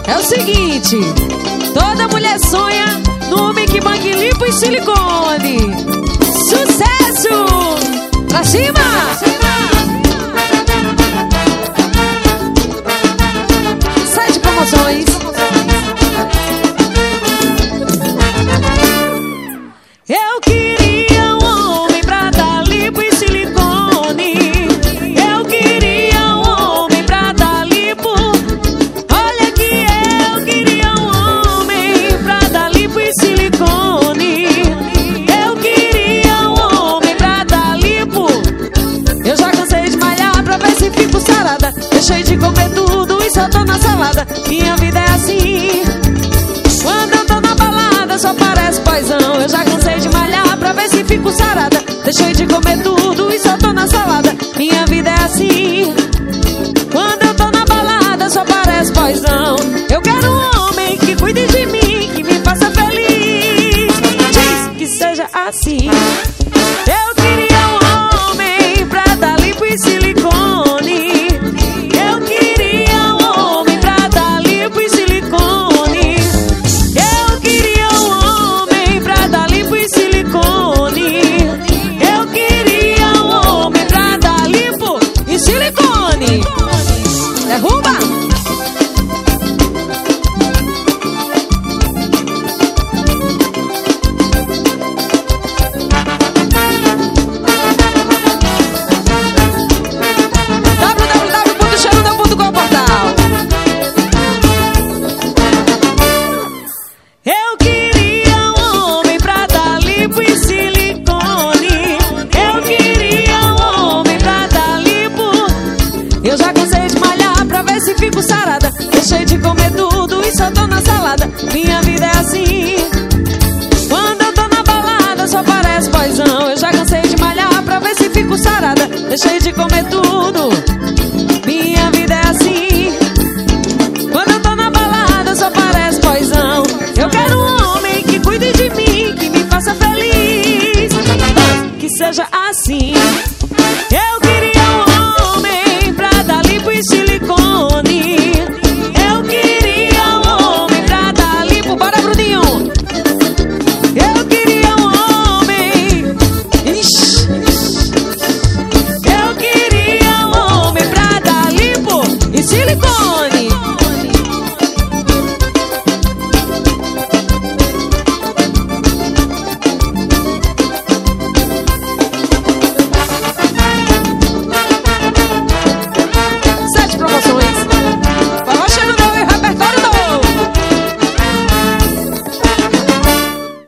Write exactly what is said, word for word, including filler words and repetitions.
É o seguinte, toda mulher sonha no Make Bank limpo e silicone. Sucesso! Pra cima! Site Promoções. Eu queria um homem pra dar lipo e silicone. Eu queria um homem pra dar lipo. Olha que eu queria um homem pra dar lipo e silicone. Eu queria um homem pra dar lipo. Eu já cansei de malhar pra ver se fico sarada. Deixei de comer tudo e só tô na salada. Minha vida é assim. Quando eu tô na balada só parece paizão. Eu já cansei de malhar pra ver se fico sarada. Deixei de comer tudo e só tô na salada. Minha vida é assim. Quando eu tô na balada só parece paizão. Eu quero um homem que cuide de mim, que me faça feliz. Diz que seja assim. Eu queria um homem pra dar lipo e silicone. Eu queria um homem pra dar lipo e silicone. Eu queria um homem pra dar lipo e silicone. Eu queria um homem pra dar lipo e silicone. Derruba! w w w ponto xerunda ponto com portal. Eu queria um homem pra dar lipo e silicone. Eu queria um homem pra dar lipo. Eu já cansei de malhar pra ver se fico sarada. Deixei de comer tudo e só tô na salada. Minha vida é assim. Quando eu tô na balada só parece paizão. Eu já cansei de malhar pra ver se fico sarada. Deixei de comer tudo